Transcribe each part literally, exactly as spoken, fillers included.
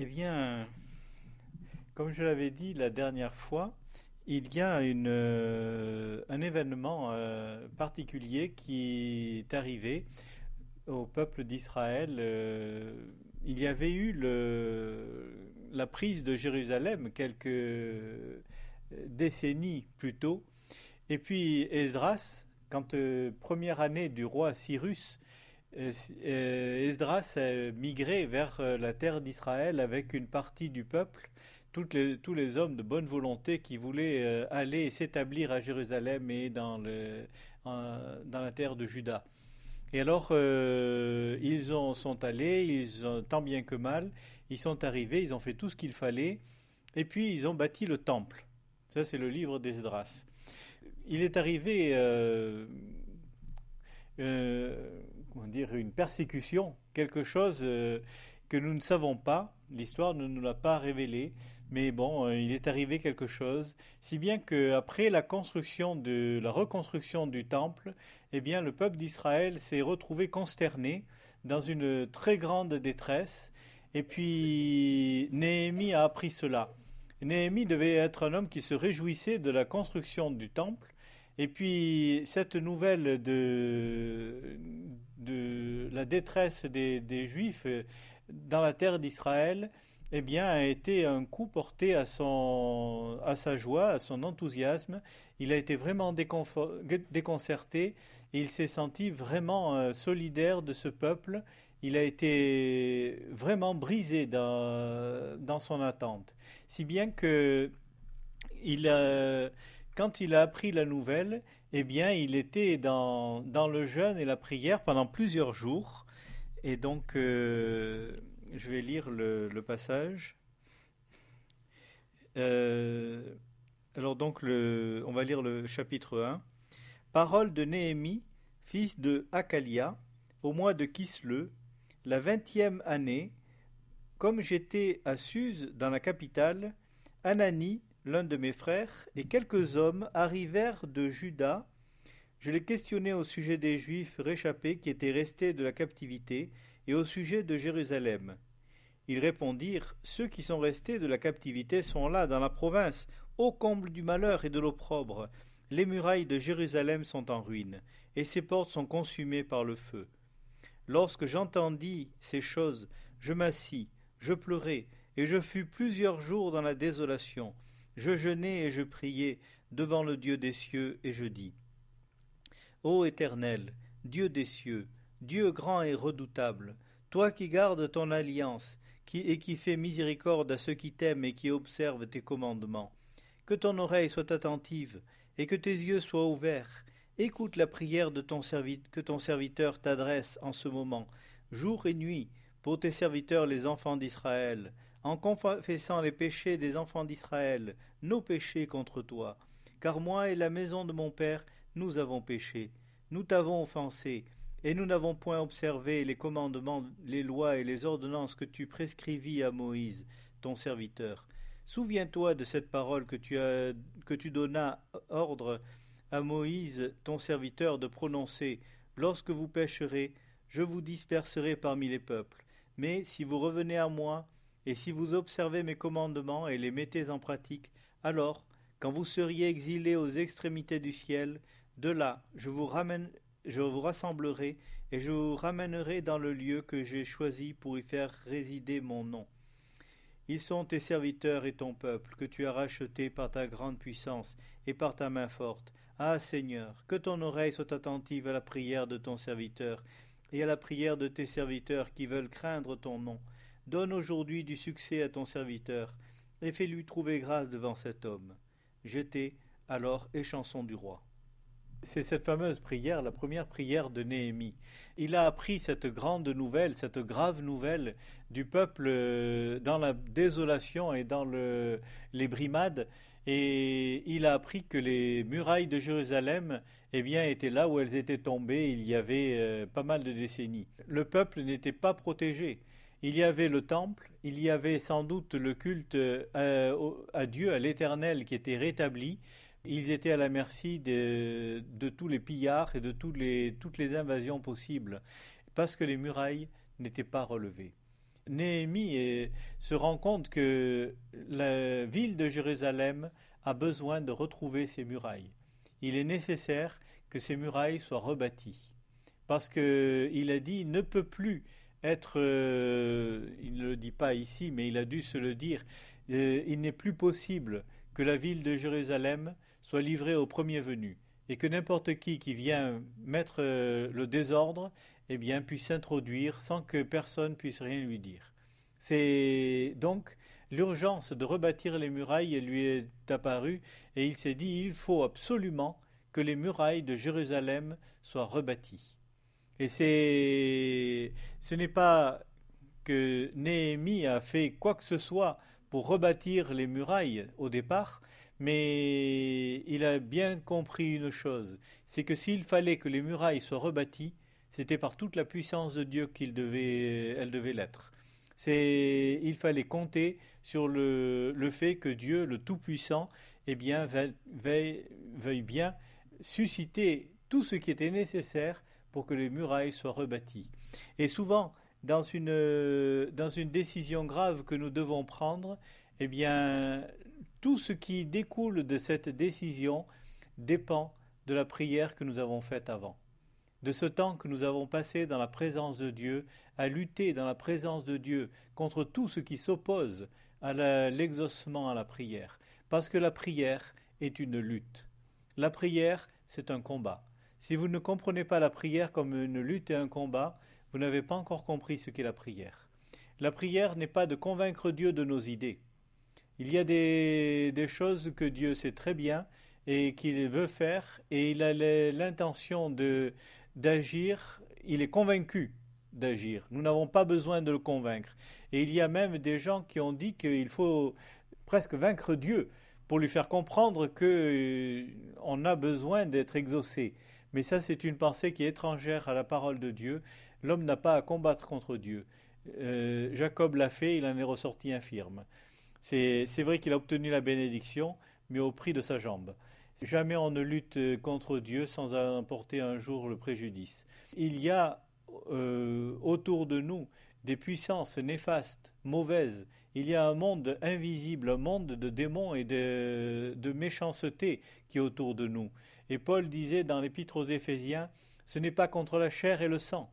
Eh bien, comme je l'avais dit la dernière fois, il y a une, euh, un événement euh, particulier qui est arrivé au peuple d'Israël. Euh, il y avait eu le- la prise de Jérusalem quelques décennies plus tôt. Et puis Esdras, quand euh, première année du roi Cyrus, euh, euh, Esdras a migré vers euh, la terre d'Israël avec une partie du peuple, toutes les- tous les hommes de bonne volonté qui voulaient euh, aller s'établir à Jérusalem et dans, le, en- dans la terre de Juda. Et alors, euh, ils ont, sont allés, ils ont, tant bien que mal, ils sont arrivés, ils ont fait tout ce qu'il fallait, et puis ils ont bâti le temple. Ça, c'est le livre d'Esdras. Il est arrivé euh, euh, comment dire, une persécution, quelque chose euh, que nous ne savons pas. L'histoire ne nous l'a pas révélé, mais bon, euh, il est arrivé quelque chose, si bien que après la construction de la reconstruction du temple, eh bien, le peuple d'Israël s'est retrouvé consterné dans une très grande détresse. Et puis Néhémie a appris cela. Néhémie devait être un homme qui se réjouissait de la construction du temple, et puis cette nouvelle de, de la détresse des, des Juifs dans la terre d'Israël, eh bien, a été un coup porté à son, à sa joie, à son enthousiasme. Il a été vraiment déconfort- déconcerté et il s'est senti vraiment euh, solidaire de ce peuple. Il a été vraiment brisé dans, dans son attente. Si bien que il a, quand il a appris la nouvelle, eh bien, il était dans, dans le jeûne et la prière pendant plusieurs jours. Et donc, euh, je vais lire le, le passage. Euh, alors donc, le, on va lire le chapitre un. Parole de Néhémie, fils de Hakalia, au mois de Kisleu, la vingtième année, comme j'étais à Suse, dans la capitale, Anani, l'un de mes frères, et quelques hommes arrivèrent de Juda. Je les questionnai au sujet des Juifs réchappés qui étaient restés de la captivité et au sujet de Jérusalem. Ils répondirent, ceux qui sont restés de la captivité sont là, dans la province, au comble du malheur et de l'opprobre. Les murailles de Jérusalem sont en ruine, et ses portes sont consumées par le feu. Lorsque j'entendis ces choses, je m'assis, je pleurai, et je fus plusieurs jours dans la désolation. Je jeûnai et je priai devant le Dieu des cieux, et je dis, Ô Éternel, Dieu des cieux, Dieu grand et redoutable, toi qui gardes ton alliance, qui, et qui fais miséricorde à ceux qui t'aiment et qui observent tes commandements, que ton oreille soit attentive, et que tes yeux soient ouverts. Écoute la prière de ton servi- que ton serviteur t'adresse en ce moment, jour et nuit, pour tes serviteurs les enfants d'Israël, en confessant les péchés des enfants d'Israël, nos péchés contre toi. Car moi et la maison de mon Père, nous avons péché, nous t'avons offensé, et nous n'avons point observé les commandements, les lois et les ordonnances que tu prescrivis à Moïse, ton serviteur. Souviens-toi de cette parole que tu, as, que tu donnas ordre à Moïse, ton serviteur, de prononcer. Lorsque vous pécherez, je vous disperserai parmi les peuples. Mais si vous revenez à moi, et si vous observez mes commandements et les mettez en pratique, alors, quand vous seriez exilés aux extrémités du ciel, de là je vous ramène, je vous rassemblerai, et je vous ramènerai dans le lieu que j'ai choisi pour y faire résider mon nom. Ils sont tes serviteurs et ton peuple, que tu as racheté par ta grande puissance et par ta main forte. Ah Seigneur, que ton oreille soit attentive à la prière de ton serviteur et à la prière de tes serviteurs qui veulent craindre ton nom. Donne aujourd'hui du succès à ton serviteur, et fais-lui trouver grâce devant cet homme. J'étais alors échanson du roi. C'est cette fameuse prière, la première prière de Néhémie. Il a appris cette grande nouvelle, cette grave nouvelle du peuple euh, dans la désolation et dans le, les brimades, et il a appris que les murailles de Jérusalem, eh bien, étaient là où elles étaient tombées il y avait euh, pas mal de décennies. Le peuple n'était pas protégé. Il y avait le temple, il y avait sans doute le culte à, à Dieu, à l'Éternel qui était rétabli. Ils étaient à la merci de, de tous les pillards et de tous les, toutes les invasions possibles, parce que les murailles n'étaient pas relevées. Néhémie est- se rend compte que la ville de Jérusalem a besoin de retrouver ses murailles. Il est nécessaire que ces murailles soient rebâties. Parce qu'il a dit, il ne peut plus être, euh, il ne le dit pas ici, mais il a dû se le dire, euh, il n'est plus possible que la ville de Jérusalem soit livrée au premier venu, et que n'importe qui qui vient mettre euh, le désordre, eh bien, puisse s'introduire sans que personne puisse rien lui dire. C'est donc l'urgence de rebâtir les murailles lui est apparue, et il s'est dit, il faut absolument que les murailles de Jérusalem soient rebâties. Et c'est, ce n'est pas que Néhémie a fait quoi que ce soit pour rebâtir les murailles au départ, mais il a bien compris une chose, c'est que s'il fallait que les murailles soient rebâties, c'était par toute la puissance de Dieu qu'elle devait, elle devait l'être. C'est, il fallait compter sur le, le fait que Dieu, le Tout-Puissant, eh bien, veuille, veuille bien susciter tout ce qui était nécessaire pour que les murailles soient rebâties. Et souvent, dans une, dans une décision grave que nous devons prendre, eh bien, tout ce qui découle de cette décision dépend de la prière que nous avons faite avant, de ce temps que nous avons passé dans la présence de Dieu, à lutter dans la présence de Dieu contre tout ce qui s'oppose à la- l'exaucement à la prière. Parce que la prière est une lutte. La prière, c'est un combat. Si vous ne comprenez pas la prière comme une lutte et un combat, vous n'avez pas encore compris ce qu'est la prière. La prière n'est pas de convaincre Dieu de nos idées. Il y a des, des choses que Dieu sait très bien et qu'il veut faire, et il a l'intention de, d'agir, il est convaincu d'agir. Nous n'avons pas besoin de le convaincre. Et il y a même des gens qui ont dit qu'il faut presque vaincre Dieu pour lui faire comprendre qu'on a besoin d'être exaucé. Mais ça, c'est une pensée qui est étrangère à la parole de Dieu. L'homme n'a pas à combattre contre Dieu. Euh, Jacob l'a fait, il en est ressorti infirme. C'est, c'est vrai qu'il a obtenu la bénédiction, mais au prix de sa jambe. Jamais on ne lutte contre Dieu sans emporter un jour le préjudice. Il y a euh, autour de nous des puissances néfastes, mauvaises. Il y a un monde invisible, un monde de démons et de, de méchanceté qui est autour de nous. Et Paul disait dans l'Épître aux Éphésiens, ce n'est pas contre la chair et le sang,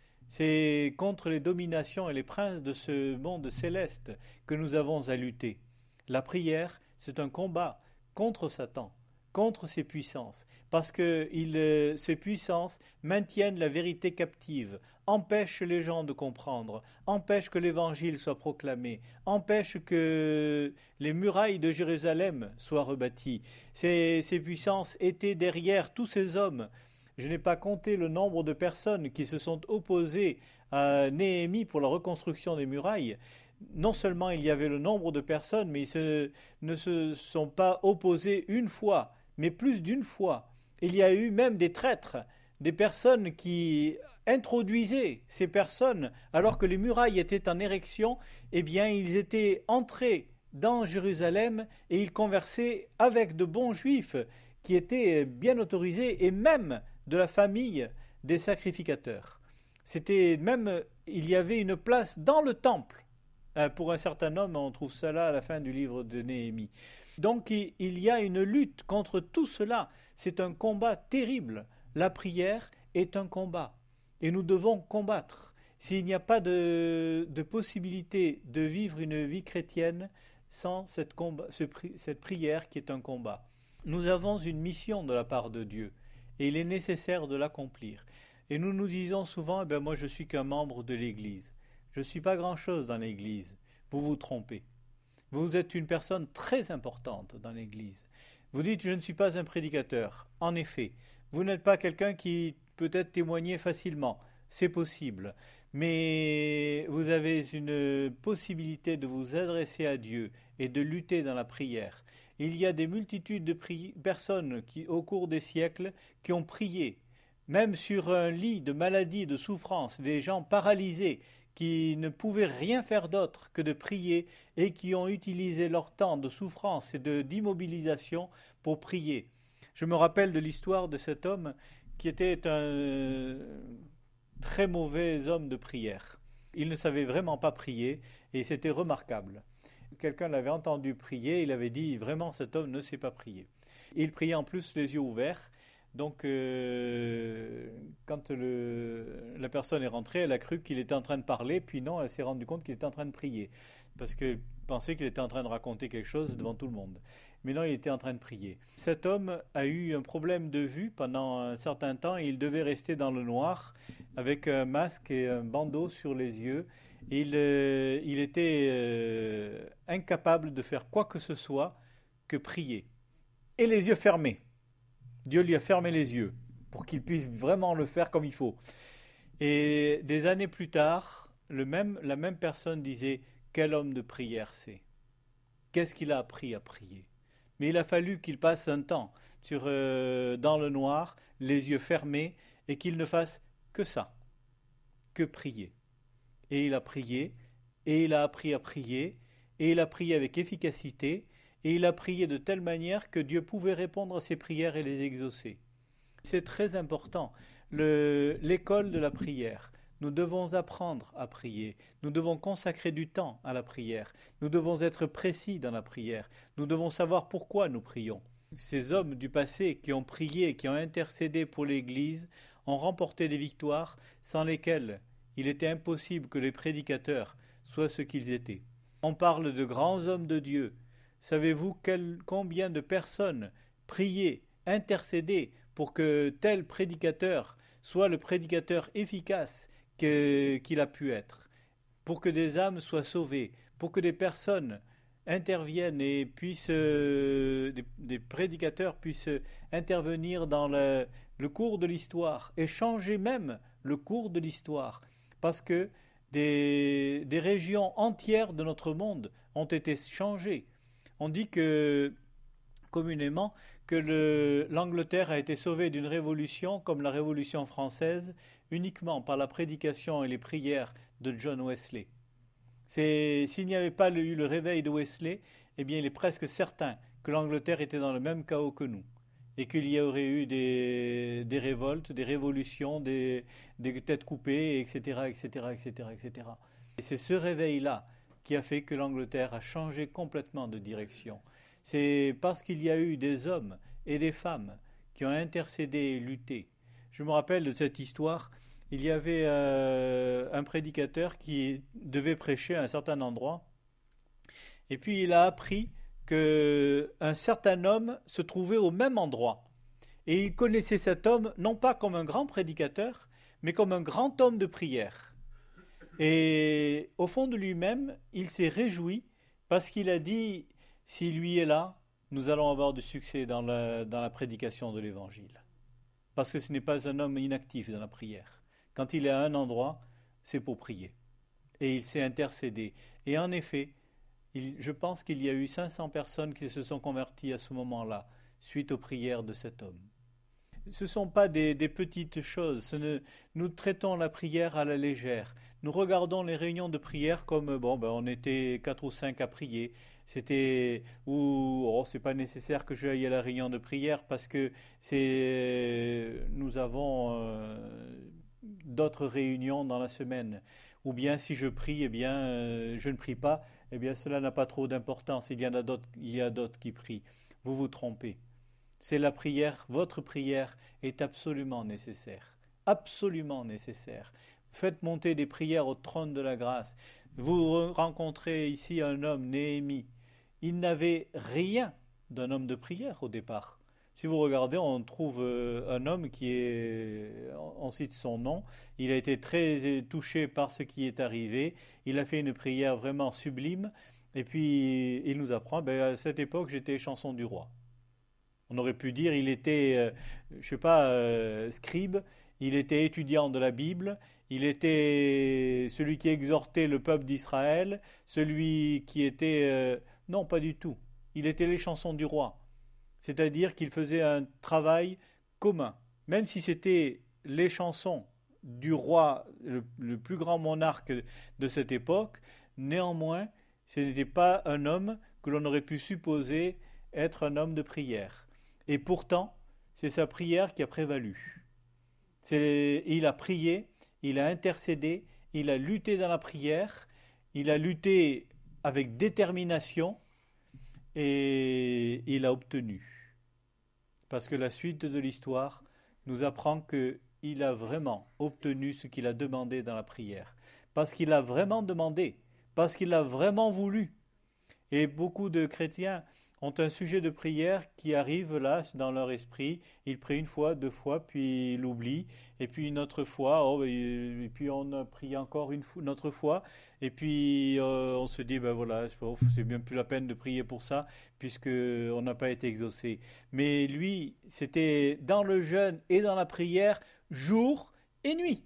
c'est contre les dominations et les princes de ce monde céleste que nous avons à lutter. La prière, c'est un combat contre Satan, contre ses puissances, parce que il, euh, ces puissances maintiennent la vérité captive, empêchent les gens de comprendre, empêchent que l'évangile soit proclamé, empêchent que les murailles de Jérusalem soient rebâties. Ces, ces puissances étaient derrière tous ces hommes. Je n'ai pas compté le nombre de personnes qui se sont opposées à Néhémie pour la reconstruction des murailles. Non seulement il y avait le nombre de personnes, mais ils se, ne se sont pas opposés une fois, mais plus d'une fois. Il y a eu même des traîtres, des personnes qui introduisaient ces personnes alors que les murailles étaient en érection. Eh bien, ils étaient entrés dans Jérusalem et ils conversaient avec de bons juifs qui étaient bien autorisés et même de la famille des sacrificateurs. C'était même, il y avait une place dans le temple. Euh, Pour un certain homme, on trouve cela à la fin du livre de Néhémie. Donc il y a une lutte contre tout cela. C'est un combat terrible. La prière est un combat. Et nous devons combattre. S'il n'y a pas de, de possibilité de vivre une vie chrétienne sans cette, combat, ce, cette prière qui est un combat. Nous avons une mission de la part de Dieu. Et il est nécessaire de l'accomplir. Et nous nous disons souvent, eh bien, moi je suis qu'un membre de l'Église. Je ne suis pas grand-chose dans l'Église. Vous vous trompez. Vous êtes une personne très importante dans l'Église. Vous dites, je ne suis pas un prédicateur. En effet, vous n'êtes pas quelqu'un qui peut être témoigné facilement. C'est possible. Mais vous avez une possibilité de vous adresser à Dieu et de lutter dans la prière. Il y a des multitudes de pri- personnes qui, au cours des siècles, qui ont prié, même sur un lit de maladie, de souffrance, des gens paralysés, qui ne pouvaient rien faire d'autre que de prier et qui ont utilisé leur temps de souffrance et de, d'immobilisation pour prier. Je me rappelle de l'histoire de cet homme qui était un très mauvais homme de prière. Il ne savait vraiment pas prier et c'était remarquable. Quelqu'un l'avait entendu prier, il avait dit vraiment cet homme ne sait pas prier. Il priait en plus les yeux ouverts. Donc euh, quand le, la personne est rentrée, elle a cru qu'il était en train de parler, puis non, elle s'est rendue compte qu'il était en train de prier. Parce qu'elle pensait qu'il était en train de raconter quelque chose devant tout le monde. Mais non, il était en train de prier. Cet homme a eu un problème de vue pendant un certain temps et il devait rester dans le noir avec un masque et un bandeau sur les yeux. Il, euh, il était euh, incapable de faire quoi que ce soit que prier. Et les yeux fermés. Dieu lui a fermé les yeux pour qu'il puisse vraiment le faire comme il faut. Et des années plus tard, le même, la même personne disait « Quel homme de prière c'est ?» Qu'est-ce qu'il a appris à prier? Mais il a fallu qu'il passe un temps sur, euh, dans le noir, les yeux fermés, et qu'il ne fasse que ça, que prier. Et il a prié, et il a appris à prier, et il a prié avec efficacité, et il a prié de telle manière que Dieu pouvait répondre à ses prières et les exaucer. C'est très important, le, l'école de la prière. Nous devons apprendre à prier, nous devons consacrer du temps à la prière, nous devons être précis dans la prière, nous devons savoir pourquoi nous prions. Ces hommes du passé qui ont prié, qui ont intercédé pour l'Église, ont remporté des victoires sans lesquelles il était impossible que les prédicateurs soient ce qu'ils étaient. On parle de grands hommes de Dieu. Savez-vous quel, combien de personnes priaient, intercédaient pour que tel prédicateur soit le prédicateur efficace que, qu'il a pu être, pour que des âmes soient sauvées, pour que des personnes interviennent et puissent, euh, des, des prédicateurs puissent intervenir dans le, le cours de l'histoire et changer même le cours de l'histoire, parce que des, des régions entières de notre monde ont été changées. On dit que communément que le, l'Angleterre a été sauvée d'une révolution comme la Révolution française uniquement par la prédication et les prières de John Wesley. C'est, s'il n'y avait pas eu le réveil de Wesley, eh bien il est presque certain que l'Angleterre était dans le même chaos que nous et qu'il y aurait eu des, des révoltes, des révolutions, des, des têtes coupées, et cetera, et cetera, et cetera, et cetera. Et c'est ce réveil-là qui a fait que l'Angleterre a changé complètement de direction. C'est parce qu'il y a eu des hommes et des femmes qui ont intercédé et lutté. Je me rappelle de cette histoire. Il y avait euh, un prédicateur qui devait prêcher à un certain endroit. Et puis il a appris qu'un certain homme se trouvait au même endroit. Et il connaissait cet homme non pas comme un grand prédicateur, mais comme un grand homme de prière. Et au fond de lui-même, il s'est réjoui parce qu'il a dit, si lui est là, nous allons avoir du succès dans la, dans la prédication de l'Évangile. Parce que ce n'est pas un homme inactif dans la prière. Quand il est à un endroit, c'est pour prier. Et il s'est intercédé. Et en effet, il, je pense qu'il y a eu cinq cents personnes qui se sont converties à ce moment-là, suite aux prières de cet homme. Ce ne sont pas des, des petites choses. Ce ne, nous traitons la prière à la légère. Nous regardons les réunions de prière comme, bon, ben, on était quatre ou cinq à prier. C'était, ou, oh, c'est pas nécessaire que j'aille à la réunion de prière parce que c'est, nous avons euh, d'autres réunions dans la semaine. Ou bien si je prie, eh bien, euh, je ne prie pas, eh bien, cela n'a pas trop d'importance. Il y en a d'autres, il y a d'autres qui prient. Vous vous trompez. C'est la prière, votre prière est absolument nécessaire. Absolument nécessaire. Faites monter des prières au trône de la grâce. Vous rencontrez ici un homme, Néhémie. Il n'avait rien d'un homme de prière au départ. Si vous regardez, on trouve un homme qui est, on cite son nom, il a été très touché par ce qui est arrivé, il a fait une prière vraiment sublime, et puis il nous apprend, ben, à cette époque j'étais chanson du roi. On aurait pu dire il était, euh, je ne sais pas, euh, scribe, il était étudiant de la Bible, il était celui qui exhortait le peuple d'Israël, celui qui était... Euh, non, pas du tout. Il était les chansons du roi. C'est-à-dire qu'il faisait un travail commun. Même si c'était les chansons du roi, le, le plus grand monarque de cette époque, néanmoins, ce n'était pas un homme que l'on aurait pu supposer être un homme de prière. Et pourtant, c'est sa prière qui a prévalu. C'est, il a prié, il a intercédé, il a lutté dans la prière, il a lutté avec détermination et il a obtenu. Parce que la suite de l'histoire nous apprend qu'il a vraiment obtenu ce qu'il a demandé dans la prière. Parce qu'il a vraiment demandé, parce qu'il a vraiment voulu. Et beaucoup de chrétiens ont un sujet de prière qui arrive là dans leur esprit. Ils prient une fois, deux fois, puis ils l'oublient. Et puis une autre fois, oh, et, et puis on a prié encore une, fois, une autre fois. Et puis euh, on se dit, ben voilà, c'est bien plus la peine de prier pour ça, puisqu'on n'a pas été exaucé. Mais lui, c'était dans le jeûne et dans la prière, jour et nuit,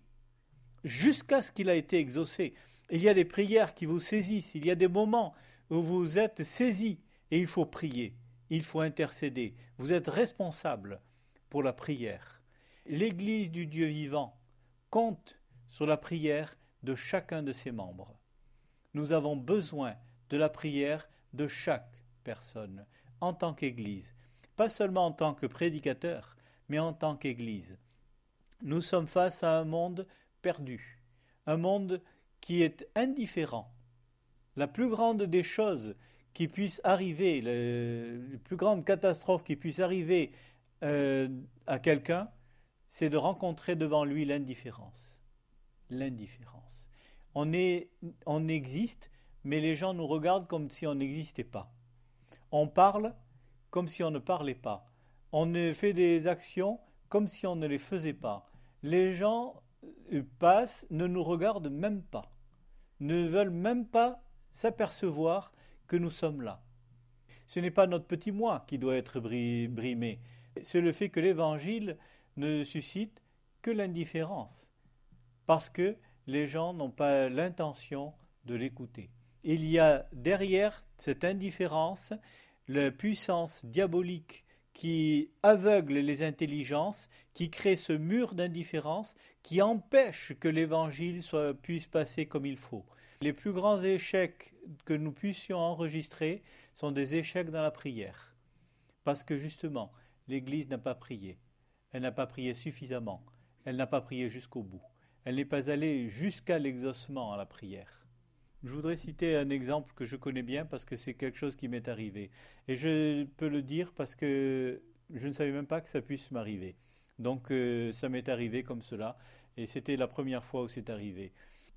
jusqu'à ce qu'il a été exaucé. Il y a des prières qui vous saisissent, il y a des moments où vous êtes saisi. Et il faut prier, il faut intercéder. Vous êtes responsable pour la prière. L'Église du Dieu vivant compte sur la prière de chacun de ses membres. Nous avons besoin de la prière de chaque personne en tant qu'Église. Pas seulement en tant que prédicateur, mais en tant qu'Église. Nous sommes face à un monde perdu, un monde qui est indifférent. La plus grande des choses qui puisse arriver, la plus grande catastrophe qui puisse arriver euh, à quelqu'un, c'est de rencontrer devant lui l'indifférence. L'indifférence. On, est, on existe, mais les gens nous regardent comme si on n'existait pas. On parle comme si on ne parlait pas. On fait des actions comme si on ne les faisait pas. Les gens passent, ne nous regardent même pas, ne veulent même pas s'apercevoir que nous sommes là. Ce n'est pas notre petit moi qui doit être brimé, c'est le fait que l'Évangile ne suscite que l'indifférence, parce que les gens n'ont pas l'intention de l'écouter. Il y a derrière cette indifférence la puissance diabolique qui aveugle les intelligences, qui crée ce mur d'indifférence, qui empêche que l'Évangile soit, puisse passer comme il faut. Les plus grands échecs que nous puissions enregistrer sont des échecs dans la prière. Parce que justement, l'Église n'a pas prié. Elle n'a pas prié suffisamment. Elle n'a pas prié jusqu'au bout. Elle n'est pas allée jusqu'à l'exaucement à la prière. Je voudrais citer un exemple que je connais bien parce que c'est quelque chose qui m'est arrivé. Et je peux le dire parce que je ne savais même pas que ça puisse m'arriver. Donc euh, ça m'est arrivé comme cela. Et c'était la première fois où c'est arrivé.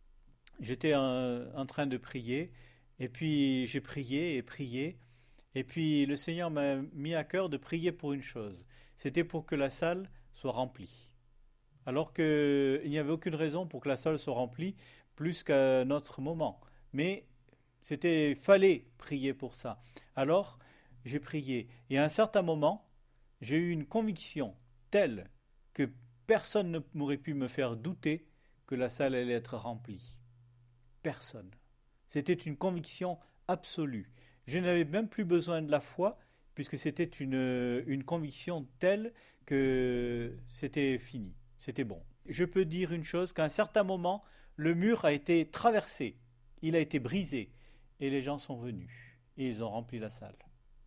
J'étais en, en train de prier, et puis j'ai prié et prié, et puis le Seigneur m'a mis à cœur de prier pour une chose. C'était pour que la salle soit remplie. Alors qu'il n'y avait aucune raison pour que la salle soit remplie plus qu'à notre moment. Mais c'était fallait prier pour ça. Alors j'ai prié, et à un certain moment, j'ai eu une conviction telle que personne ne m'aurait pu me faire douter que la salle allait être remplie. Personne. C'était une conviction absolue. Je n'avais même plus besoin de la foi, puisque c'était une, une conviction telle que c'était fini, c'était bon. Je peux dire une chose, qu'à un certain moment, le mur a été traversé, il a été brisé, et les gens sont venus, et ils ont rempli la salle.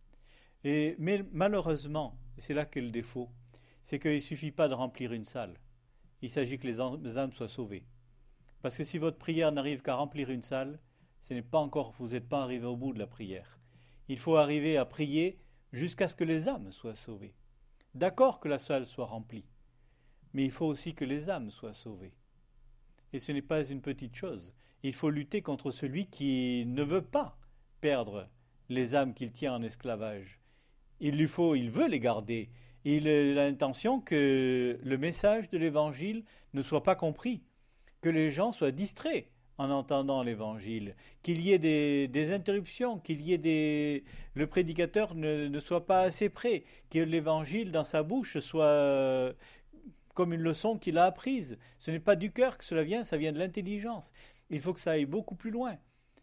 Et, mais malheureusement, et c'est là qu'est le défaut, c'est qu'il ne suffit pas de remplir une salle, il s'agit que les âmes soient sauvées. Parce que si votre prière n'arrive qu'à remplir une salle, ce n'est pas encore, vous n'êtes pas arrivé au bout de la prière. Il faut arriver à prier jusqu'à ce que les âmes soient sauvées. D'accord que la salle soit remplie, mais il faut aussi que les âmes soient sauvées. Et ce n'est pas une petite chose. Il faut lutter contre celui qui ne veut pas perdre les âmes qu'il tient en esclavage. Il lui faut, il veut les garder. Il a l'intention que le message de l'Évangile ne soit pas compris, que les gens soient distraits en entendant l'Évangile, qu'il y ait des, des interruptions, qu'il y ait des... le prédicateur ne, ne soit pas assez près, que l'Évangile dans sa bouche soit comme une leçon qu'il a apprise. Ce n'est pas du cœur que cela vient, ça vient de l'intelligence. Il faut que ça aille beaucoup plus loin.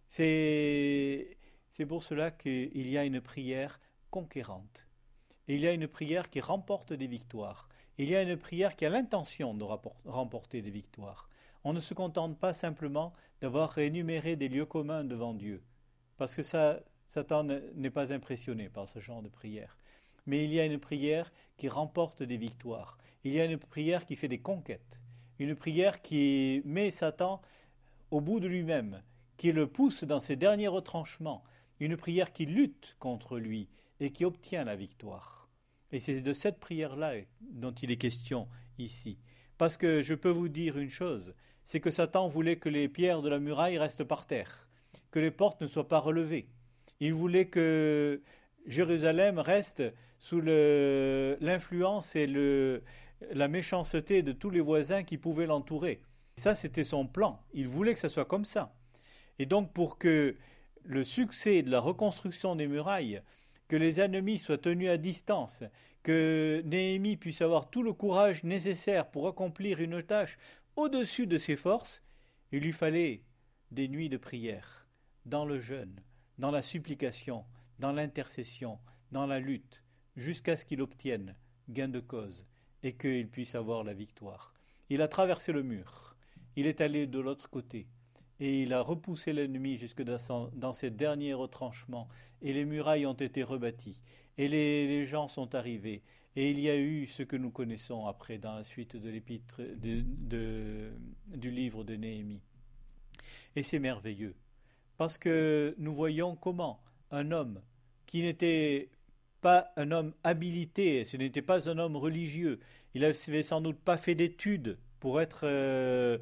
C'est, c'est pour cela qu'il y a une prière conquérante. Et il y a une prière qui remporte des victoires. Il y a une prière qui a l'intention de remporter des victoires. On ne se contente pas simplement d'avoir énuméré des lieux communs devant Dieu, parce que ça, Satan n'est pas impressionné par ce genre de prière. Mais il y a une prière qui remporte des victoires. Il y a une prière qui fait des conquêtes. Une prière qui met Satan au bout de lui-même, qui le pousse dans ses derniers retranchements, une prière qui lutte contre lui et qui obtient la victoire. Et c'est de cette prière-là dont il est question ici. Parce que je peux vous dire une chose, c'est que Satan voulait que les pierres de la muraille restent par terre, que les portes ne soient pas relevées. Il voulait que Jérusalem reste sous le, l'influence et le, la méchanceté de tous les voisins qui pouvaient l'entourer. Ça, c'était son plan. Il voulait que ça soit comme ça. Et donc, pour que le succès de la reconstruction des murailles, que les ennemis soient tenus à distance, que Néhémie puisse avoir tout le courage nécessaire pour accomplir une tâche au-dessus de ses forces, il lui fallait des nuits de prière, dans le jeûne, dans la supplication, dans l'intercession, dans la lutte, jusqu'à ce qu'il obtienne gain de cause et qu'il puisse avoir la victoire. Il a traversé le mur, il est allé de l'autre côté, et il a repoussé l'ennemi jusque dans, son, dans ses derniers retranchements, et les murailles ont été rebâties, et les, les gens sont arrivés, et il y a eu ce que nous connaissons après dans la suite de l'épître de, de, du livre de Néhémie. Et c'est merveilleux, parce que nous voyons comment un homme qui n'était pas un homme habilité, ce n'était pas un homme religieux, il n'avait sans doute pas fait d'études pour être euh,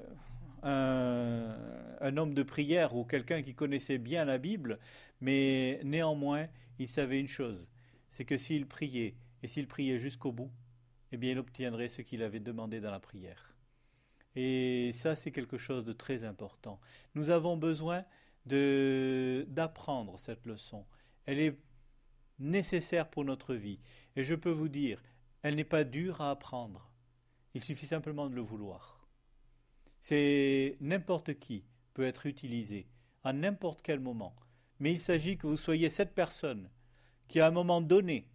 un, un homme de prière ou quelqu'un qui connaissait bien la Bible, mais néanmoins, il savait une chose, c'est que s'il priait, et s'il priait jusqu'au bout, eh bien il obtiendrait ce qu'il avait demandé dans la prière. Et ça, c'est quelque chose de très important. Nous avons besoin de, d'apprendre cette leçon. Elle est nécessaire pour notre vie. Et je peux vous dire, elle n'est pas dure à apprendre. Il suffit simplement de le vouloir. C'est n'importe qui peut être utilisé à n'importe quel moment. Mais il s'agit que vous soyez cette personne qui, à un moment donné,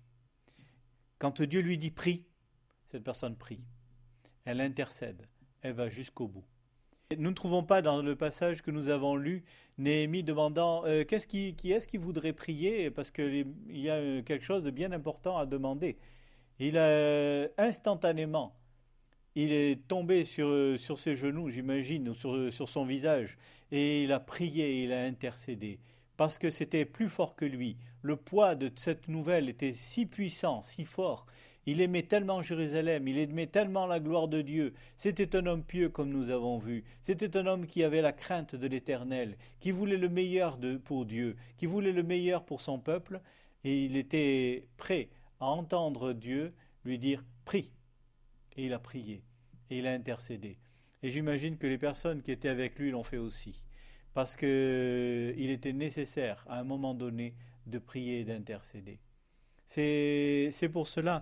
quand Dieu lui dit prie, cette personne prie. Elle intercède. Elle va jusqu'au bout. Nous ne trouvons pas dans le passage que nous avons lu Néhémie demandant euh, qu'est-ce qui, qui est-ce qui voudrait prier parce qu'il y a quelque chose de bien important à demander. Il a instantanément, il est tombé sur, sur ses genoux, j'imagine, ou sur, sur son visage, et il a prié, il a intercédé, parce que c'était plus fort que lui. Le poids de cette nouvelle était si puissant, si fort. Il aimait tellement Jérusalem, il aimait tellement la gloire de Dieu. C'était un homme pieux comme nous avons vu. C'était un homme qui avait la crainte de l'Éternel, qui voulait le meilleur de, pour Dieu, qui voulait le meilleur pour son peuple. Et il était prêt à entendre Dieu lui dire « prie ». Et il a prié, et il a intercédé. Et j'imagine que les personnes qui étaient avec lui l'ont fait aussi. Parce qu'il était nécessaire à un moment donné de prier et d'intercéder. C'est, c'est pour cela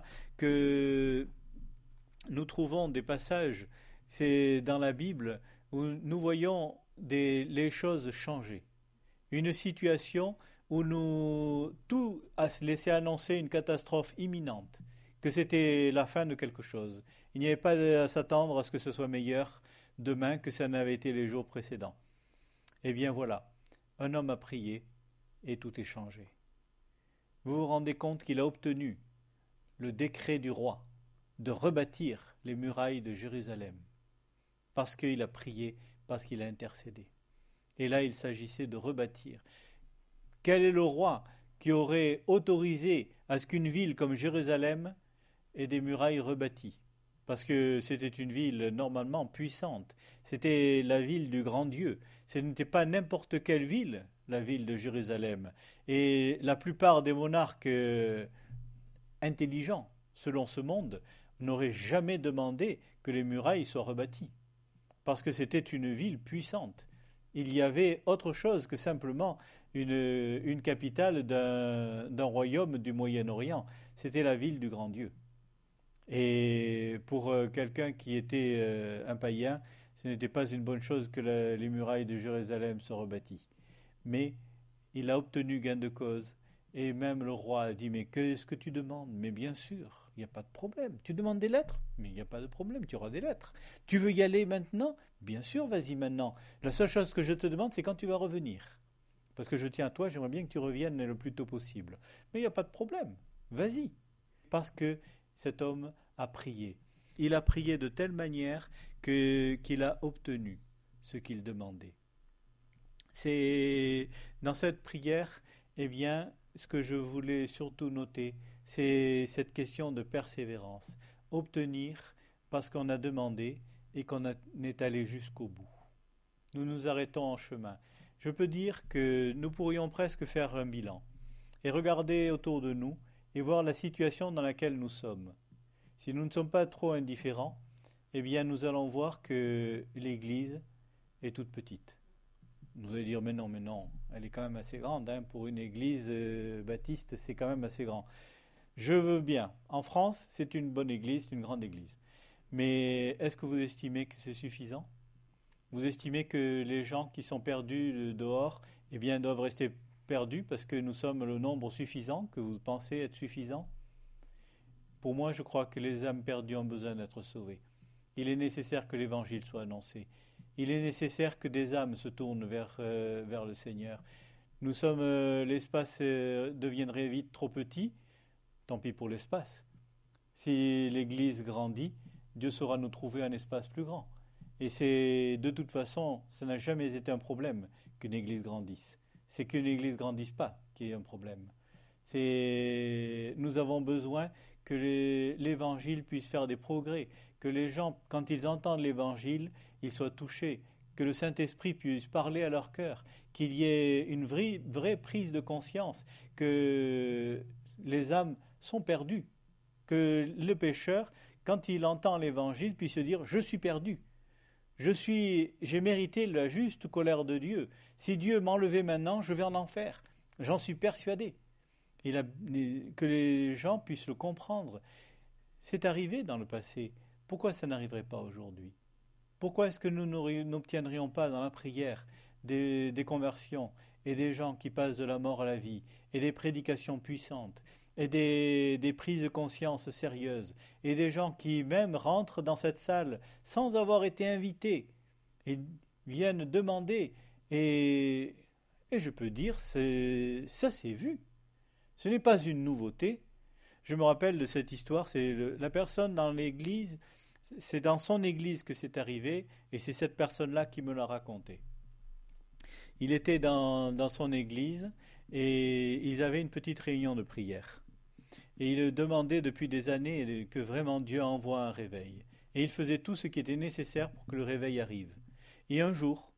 que nous trouvons des passages c'est dans la Bible où nous voyons des, les choses changer. Une situation où nous, tout a laissé annoncer une catastrophe imminente, que c'était la fin de quelque chose. Il n'y avait pas à s'attendre à ce que ce soit meilleur demain que ça n'avait été les jours précédents. Eh bien voilà, un homme a prié et tout est changé. Vous vous rendez compte qu'il a obtenu le décret du roi de rebâtir les murailles de Jérusalem parce qu'il a prié, parce qu'il a intercédé. Et là, il s'agissait de rebâtir. Quel est le roi qui aurait autorisé à ce qu'une ville comme Jérusalem ait des murailles rebâties? Parce que c'était une ville normalement puissante. C'était la ville du grand Dieu. Ce n'était pas n'importe quelle ville, la ville de Jérusalem. Et la plupart des monarques euh, intelligents, selon ce monde, n'auraient jamais demandé que les murailles soient rebâties. Parce que c'était une ville puissante. Il y avait autre chose que simplement une, une capitale d'un, d'un royaume du Moyen-Orient. C'était la ville du grand Dieu. Et pour euh, quelqu'un qui était euh, un païen, ce n'était pas une bonne chose que la, les murailles de Jérusalem soient rebâties. Mais il a obtenu gain de cause. Et même le roi a dit, mais qu'est-ce que tu demandes? Mais bien sûr, il n'y a pas de problème. Tu demandes des lettres? Mais il n'y a pas de problème, tu auras des lettres. Tu veux y aller maintenant? Bien sûr, vas-y maintenant. La seule chose que je te demande, c'est quand tu vas revenir. Parce que je tiens à toi, j'aimerais bien que tu reviennes le plus tôt possible. Mais il n'y a pas de problème, vas-y. Parce que cet homme a prié. Il a prié de telle manière que, qu'il a obtenu ce qu'il demandait. C'est dans cette prière, eh bien, ce que je voulais surtout noter, c'est cette question de persévérance. Obtenir parce qu'on a demandé et qu'on a- est allé jusqu'au bout. Nous nous arrêtons en chemin. Je peux dire que nous pourrions presque faire un bilan et regarder autour de nous et voir la situation dans laquelle nous sommes. Si nous ne sommes pas trop indifférents, eh bien nous allons voir que l'Église est toute petite. Vous allez dire, mais non, mais non, elle est quand même assez grande, hein, pour une église euh, baptiste, c'est quand même assez grand. Je veux bien. En France, c'est une bonne église, c'est une grande église. Mais est-ce que vous estimez que c'est suffisant? Vous estimez que les gens qui sont perdus dehors, eh bien, doivent rester perdus parce que nous sommes le nombre suffisant, que vous pensez être suffisant? Pour moi, je crois que les âmes perdues ont besoin d'être sauvées. Il est nécessaire que l'évangile soit annoncé. Il est nécessaire que des âmes se tournent vers, euh, vers le Seigneur. Nous sommes, euh, l'espace euh, deviendrait vite trop petit, tant pis pour l'espace. Si l'Église grandit, Dieu saura nous trouver un espace plus grand. Et c'est, de toute façon, ça n'a jamais été un problème qu'une Église grandisse. C'est qu'une Église grandisse pas qui est un problème. C'est, nous avons besoin que les- l'Évangile puisse faire des progrès, que les gens, quand ils entendent l'Évangile, ils soient touchés, que le Saint-Esprit puisse parler à leur cœur, qu'il y ait une vraie, vraie prise de conscience, que les âmes sont perdues, que le pécheur, quand il entend l'Évangile, puisse se dire « je suis perdu ». Je suis, j'ai mérité la juste colère de Dieu. Si Dieu m'enlevait maintenant, je vais en enfer. J'en suis persuadé. Il a, que les gens puissent le comprendre. C'est arrivé dans le passé. Pourquoi ça n'arriverait pas aujourd'hui? Pourquoi est-ce que nous n'obtiendrions pas dans la prière des, des conversions et des gens qui passent de la mort à la vie et des prédications puissantes et des, des prises de conscience sérieuses et des gens qui même rentrent dans cette salle sans avoir été invités et viennent demander et, et je peux dire c'est, ça s'est vu. Ce n'est pas une nouveauté. Je me rappelle de cette histoire, c'est le- la personne dans l'église, c'est dans son église que c'est arrivé, et c'est cette personne-là qui me l'a raconté. Il était dans, dans son église, et ils avaient une petite réunion de prière. Et il demandait depuis des années que vraiment Dieu envoie un réveil. Et il faisait tout ce qui était nécessaire pour que le réveil arrive. Et un jour,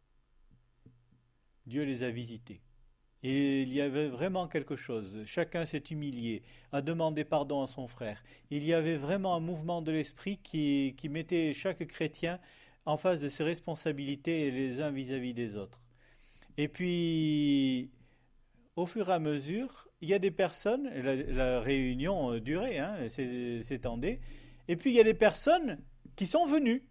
Dieu les a visités. Et il y avait vraiment quelque chose. Chacun s'est humilié, a demandé pardon à son frère. Il y avait vraiment un mouvement de l'esprit qui, qui mettait chaque chrétien en face de ses responsabilités les uns vis-à-vis des autres. Et puis, au fur et à mesure, il y a des personnes, la, la réunion durait, hein, s'étendait, et puis il y a des personnes qui sont venues.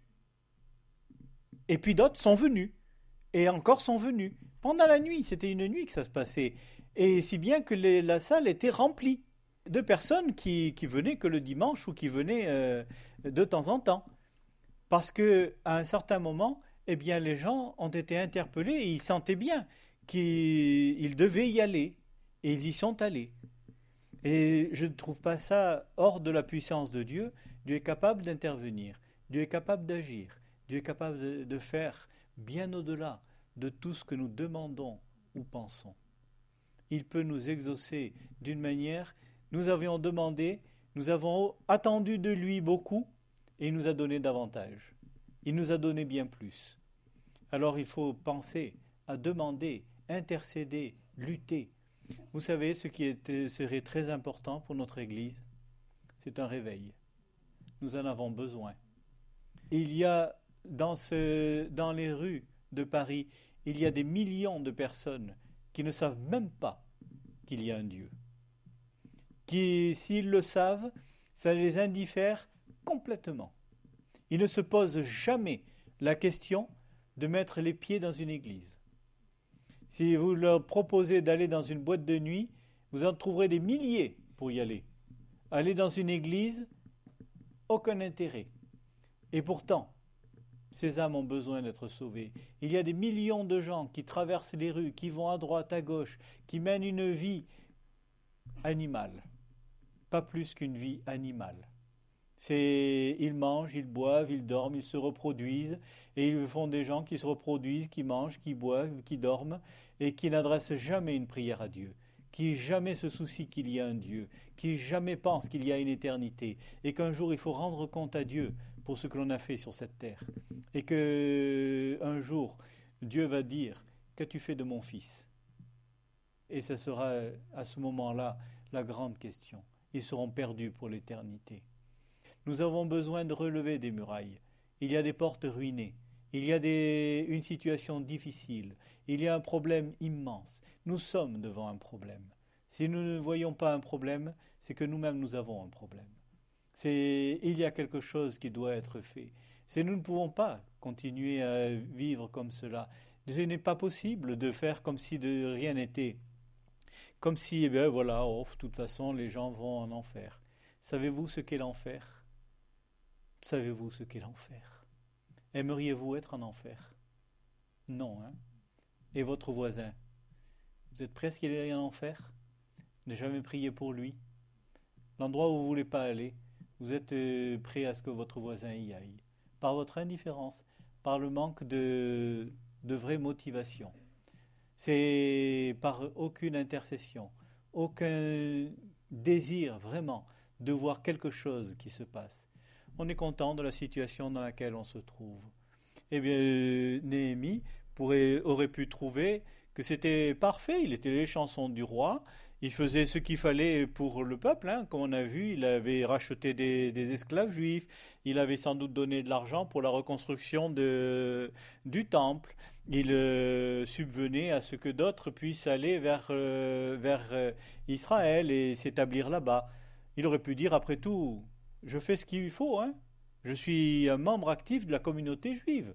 Et puis d'autres sont venus. Et encore sont venus. Pendant la nuit, c'était une nuit que ça se passait. Et si bien que les- la salle était remplie de personnes qui, qui venaient que le dimanche ou qui venaient euh, de temps en temps. Parce que à un certain moment, eh bien, les gens ont été interpellés et ils sentaient bien qu'ils ils devaient y aller. Et ils y sont allés. Et je ne trouve pas ça hors de la puissance de Dieu. Dieu est capable d'intervenir. Dieu est capable d'agir. Dieu est capable de, de faire bien au-delà de tout ce que nous demandons ou pensons. Il peut nous exaucer d'une manière. Nous avions demandé, nous avons attendu de lui beaucoup et il nous a donné davantage. Il nous a donné bien plus. Alors il faut penser à demander, intercéder, lutter. Vous savez, ce qui était, serait très important pour notre Église, c'est un réveil. Nous en avons besoin. Il y a dans, ce, dans les rues de Paris, il y a des millions de personnes qui ne savent même pas qu'il y a un Dieu. Qui, s'ils le savent, ça les indiffère complètement. Ils ne se posent jamais la question de mettre les pieds dans une église. Si vous leur proposez d'aller dans une boîte de nuit, vous en trouverez des milliers pour y aller. Aller dans une église, aucun intérêt. Et pourtant, ces âmes ont besoin d'être sauvées. Il y a des millions de gens qui traversent les rues, qui vont à droite, à gauche, qui mènent une vie animale. Pas plus qu'une vie animale. C'est, ils mangent, ils boivent, ils dorment, ils se reproduisent, et ils font des gens qui se reproduisent, qui mangent, qui boivent, qui dorment, et qui n'adressent jamais une prière à Dieu, qui jamais se soucient qu'il y a un Dieu, qui jamais pensent qu'il y a une éternité, et qu'un jour il faut rendre compte à Dieu pour ce que l'on a fait sur cette terre, et que un jour Dieu va dire, qu'as-tu fait de mon fils? Et ce sera à ce moment-là la grande question. Ils seront perdus pour l'éternité. Nous avons besoin de relever des murailles. Il y a des portes ruinées. Il y a des, une situation difficile. Il y a un problème immense. Nous sommes devant un problème. Si nous ne voyons pas un problème, c'est que nous-mêmes nous avons un problème. C'est, il y a quelque chose qui doit être fait. C'est, nous ne pouvons pas continuer à vivre comme cela. Ce n'est pas possible de faire comme si de rien n'était. Comme si, eh bien voilà, oh, de toute façon, les gens vont en enfer. Savez-vous ce qu'est l'enfer? Savez-vous ce qu'est l'enfer? Aimeriez-vous être en enfer? Non, hein? Et votre voisin? Vous êtes prêt à ce qu'il aille en enfer? Ne jamais prier pour lui? L'endroit où vous ne voulez pas aller, vous êtes euh, prêt à ce que votre voisin y aille? Par votre indifférence, par le manque de, de vraie motivation. C'est par aucune intercession, aucun désir vraiment de voir quelque chose qui se passe. On est content de la situation dans laquelle on se trouve. Eh bien, euh, Néhémie pourrait, aurait pu trouver que c'était parfait. Il était les chansons du roi. Il faisait ce qu'il fallait pour le peuple. Hein. Comme on a vu, il avait racheté des, des esclaves juifs. Il avait sans doute donné de l'argent pour la reconstruction de, du temple. Il euh, subvenait à ce que d'autres puissent aller vers, euh, vers euh, Israël et s'établir là-bas. Il aurait pu dire, après tout, je fais ce qu'il faut, hein. Je suis un membre actif de la communauté juive.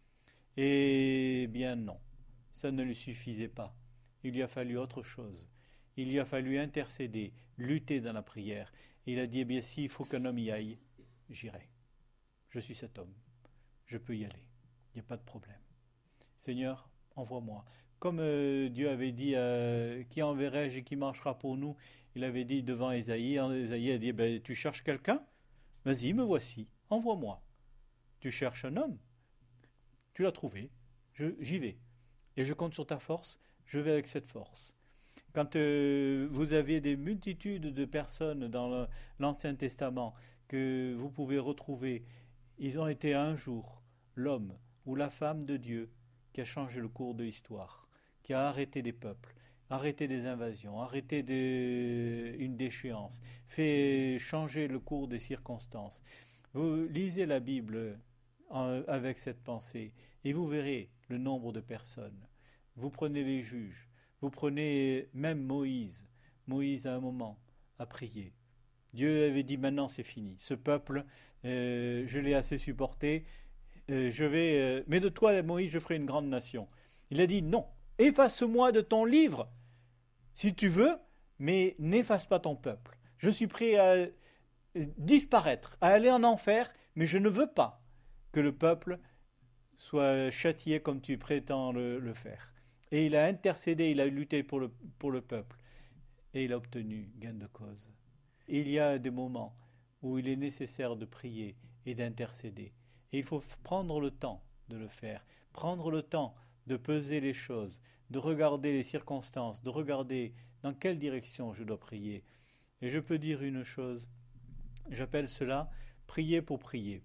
Eh bien non, ça ne lui suffisait pas. Il lui a fallu autre chose. Il lui a fallu intercéder, lutter dans la prière. Et il a dit, eh bien s'il faut qu'un homme y aille, j'irai. Je suis cet homme. Je peux y aller. Il n'y a pas de problème. Seigneur, envoie-moi. Comme euh, Dieu avait dit, euh, qui enverrai-je et qui marchera pour nous? Il avait dit devant Ésaïe. Ésaïe a dit, ben, tu cherches quelqu'un? Vas-y, me voici. Envoie-moi. Tu cherches un homme? Tu l'as trouvé. Je, j'y vais. Et je compte sur ta force. Je vais avec cette force. Quand euh, vous avez des multitudes de personnes dans le, l'Ancien Testament que vous pouvez retrouver, ils ont été un jour l'homme ou la femme de Dieu qui a changé le cours de l'histoire, qui a arrêté des peuples, arrêté des invasions, arrêté de, une déchéance, fait changer le cours des circonstances. Vous lisez la Bible en, avec cette pensée et vous verrez le nombre de personnes. Vous prenez les juges, vous prenez même Moïse. Moïse, à un moment, a prié. Dieu avait dit, maintenant c'est fini. Ce peuple, euh, je l'ai assez supporté. Euh, je vais, euh, mais de toi, Moïse, je ferai une grande nation. Il a dit, non, efface-moi de ton livre, si tu veux, mais n'efface pas ton peuple. Je suis prêt à disparaître, à aller en enfer, mais je ne veux pas que le peuple soit châtié comme tu prétends le, le faire. Et il a intercédé, il a lutté pour le, pour le peuple. Et il a obtenu gain de cause. Il y a des moments où il est nécessaire de prier et d'intercéder. Et il faut prendre le temps de le faire. Prendre le temps de peser les choses, de regarder les circonstances, de regarder dans quelle direction je dois prier. Et je peux dire une chose, j'appelle cela prier pour prier.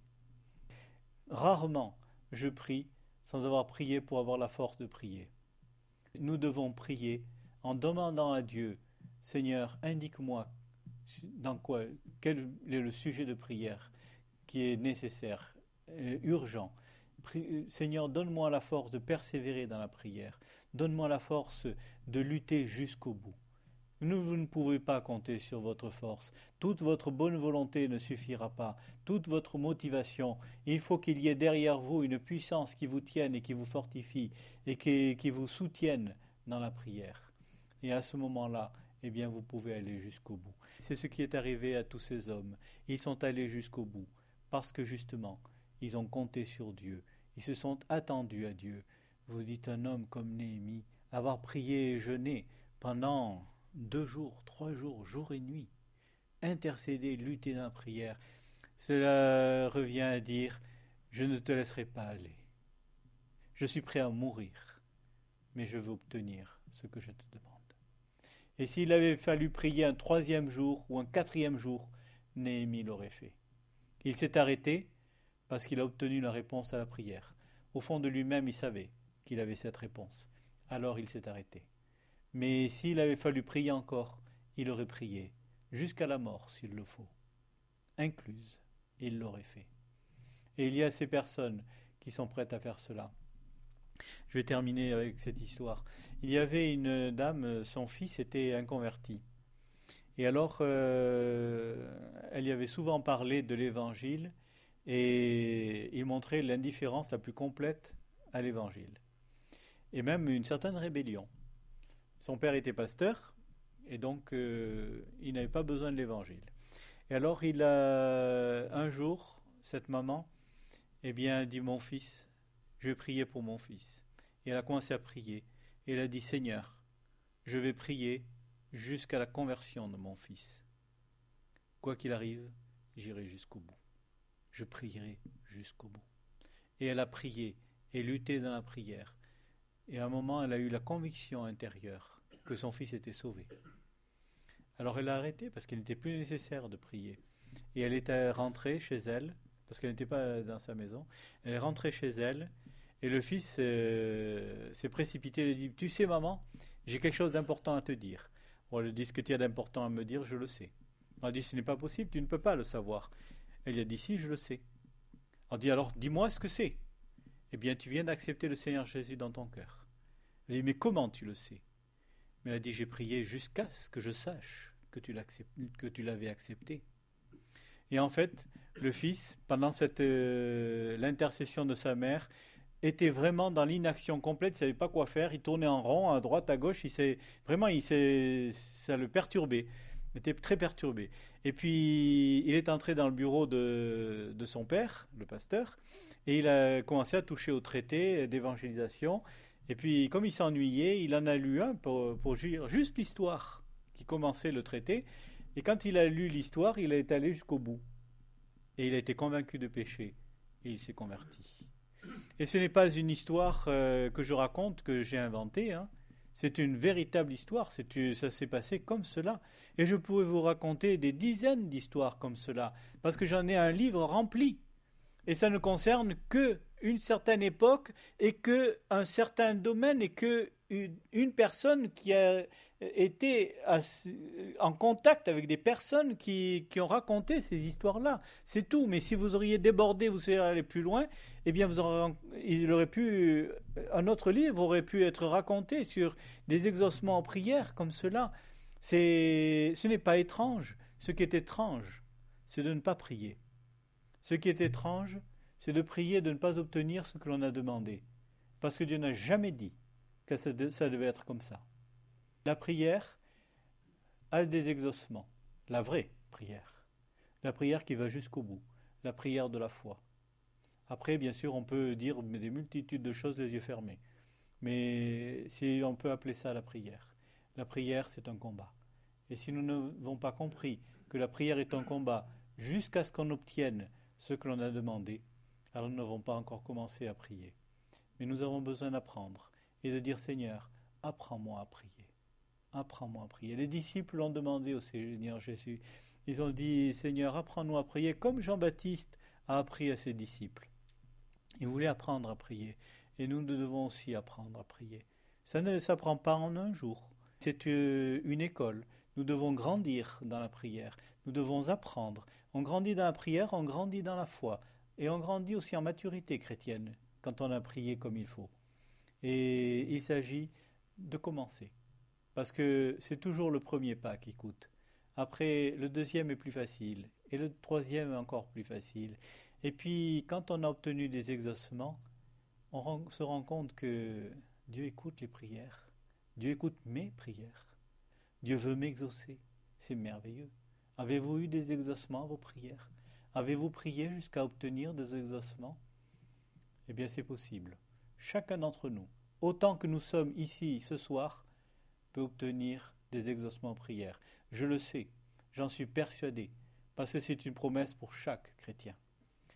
Rarement je prie sans avoir prié pour avoir la force de prier. Nous devons prier en demandant à Dieu, Seigneur, indique-moi dans quoi, quel est le sujet de prière qui est nécessaire, urgent. Seigneur, donne-moi la force de persévérer dans la prière. Donne-moi la force de lutter jusqu'au bout. Vous ne pouvez pas compter sur votre force. Toute votre bonne volonté ne suffira pas. Toute votre motivation. Il faut qu'il y ait derrière vous une puissance qui vous tienne et qui vous fortifie et qui, qui vous soutienne dans la prière. Et à ce moment-là, eh bien, vous pouvez aller jusqu'au bout. C'est ce qui est arrivé à tous ces hommes. Ils sont allés jusqu'au bout parce que justement, ils ont compté sur Dieu. Ils se sont attendus à Dieu. Vous dites un homme comme Néhémie, avoir prié et jeûné pendant deux jours, trois jours, jour et nuit, intercéder, lutter dans la prière, Cela revient à dire, je ne te laisserai pas aller. Je suis prêt à mourir, mais je veux obtenir ce que je te demande. Et s'il avait fallu prier un troisième jour ou un quatrième jour, Néhémie l'aurait fait. Il s'est arrêté parce qu'il a obtenu la réponse à la prière. Au fond de lui-même, il savait qu'il avait cette réponse. Alors il s'est arrêté. Mais s'il avait fallu prier encore, il aurait prié, jusqu'à la mort s'il le faut. Incluse, il l'aurait fait. Et il y a ces personnes qui sont prêtes à faire cela. Je vais terminer avec cette histoire. Il y avait une dame, son fils était inconverti. Et alors, euh, elle y avait souvent parlé de l'évangile et il montrait l'indifférence la plus complète à l'évangile. Et même une certaine rébellion. Son père était pasteur et donc euh, il n'avait pas besoin de l'évangile. Et alors, il a un jour, cette maman, eh bien, dit mon fils, je vais prier pour mon fils. Et elle a commencé à prier. Et elle a dit, Seigneur, je vais prier jusqu'à la conversion de mon fils. Quoi qu'il arrive, j'irai jusqu'au bout. Je prierai jusqu'au bout. Et elle a prié et lutté dans la prière. Et à un moment, elle a eu la conviction intérieure que son fils était sauvé. Alors elle a arrêté parce qu'il n'était plus nécessaire de prier. Et elle était rentrée chez elle, parce qu'elle n'était pas dans sa maison. Elle est rentrée chez elle. Et le fils euh, s'est précipité et lui a dit, tu sais maman, j'ai quelque chose d'important à te dire. Bon, elle lui a dit, ce que tu as d'important à me dire, je le sais. Elle a dit, ce n'est pas possible, tu ne peux pas le savoir. Elle lui a dit, si, je le sais. Elle a dit, alors dis-moi ce que c'est. Eh bien, tu viens d'accepter le Seigneur Jésus dans ton cœur. Elle a dit, mais comment tu le sais? Mais elle a dit, j'ai prié jusqu'à ce que je sache que tu, que tu l'avais accepté. Et en fait, le fils, pendant cette, euh, l'intercession de sa mère, était vraiment dans l'inaction complète, il ne savait pas quoi faire, il tournait en rond, à droite, à gauche, il s'est, vraiment, il s'est, ça le perturbait, il était très perturbé. Et puis, il est entré dans le bureau de, de son père, le pasteur, et il a commencé à toucher au traité d'évangélisation. Et puis, comme il s'ennuyait, il en a lu un pour, pour lire juste l'histoire qui commençait le traité. Et quand il a lu l'histoire, il est allé jusqu'au bout. Et il a été convaincu de péché. Et il s'est converti. Et ce n'est pas une histoire euh, que je raconte, que j'ai inventée. Hein. C'est une véritable histoire. C'est, ça s'est passé comme cela. Et je pourrais vous raconter des dizaines d'histoires comme cela. Parce que j'en ai un livre rempli. Et ça ne concerne qu'une certaine époque et qu'un certain domaine et qu'une une personne qui a été en contact avec des personnes qui, qui ont raconté ces histoires-là. C'est tout. Mais si vous auriez débordé, vous seriez allé plus loin, eh bien, vous aurez, il aurait pu, un autre livre aurait pu être raconté sur des exaucements en prière comme cela. C'est, ce n'est pas étrange. Ce qui est étrange, c'est de ne pas prier. Ce qui est étrange, c'est de prier de ne pas obtenir ce que l'on a demandé. Parce que Dieu n'a jamais dit que ça devait être comme ça. La prière a des exaucements. La vraie prière. La prière qui va jusqu'au bout. La prière de la foi. Après, bien sûr, on peut dire des multitudes de choses les yeux fermés. Mais si on peut appeler ça la prière. La prière, c'est un combat. Et si nous n'avons pas compris que la prière est un combat jusqu'à ce qu'on obtienne ce que l'on a demandé, alors nous n'avons pas encore commencé à prier. Mais nous avons besoin d'apprendre et de dire, Seigneur, apprends-moi à prier. Apprends-moi à prier. Les disciples l'ont demandé au Seigneur Jésus. Ils ont dit, Seigneur, apprends-nous à prier, comme Jean-Baptiste a appris à ses disciples. Ils voulaient apprendre à prier. Et nous, nous devons aussi apprendre à prier. Ça ne s'apprend pas en un jour. C'est une école. Nous devons grandir dans la prière. Nous devons apprendre. On grandit dans la prière, on grandit dans la foi. Et on grandit aussi en maturité chrétienne, quand on a prié comme il faut. Et il s'agit de commencer. Parce que c'est toujours le premier pas qui coûte. Après, le deuxième est plus facile. Et le troisième est encore plus facile. Et puis, quand on a obtenu des exaucements, on se rend compte que Dieu écoute les prières. Dieu écoute mes prières. Dieu veut m'exaucer. C'est merveilleux. Avez-vous eu des exaucements à vos prières? Avez-vous prié jusqu'à obtenir des exaucements? Eh bien, c'est possible. Chacun d'entre nous, autant que nous sommes ici ce soir, peut obtenir des exaucements en prière. Je le sais, j'en suis persuadé, Parce que c'est une promesse pour chaque chrétien.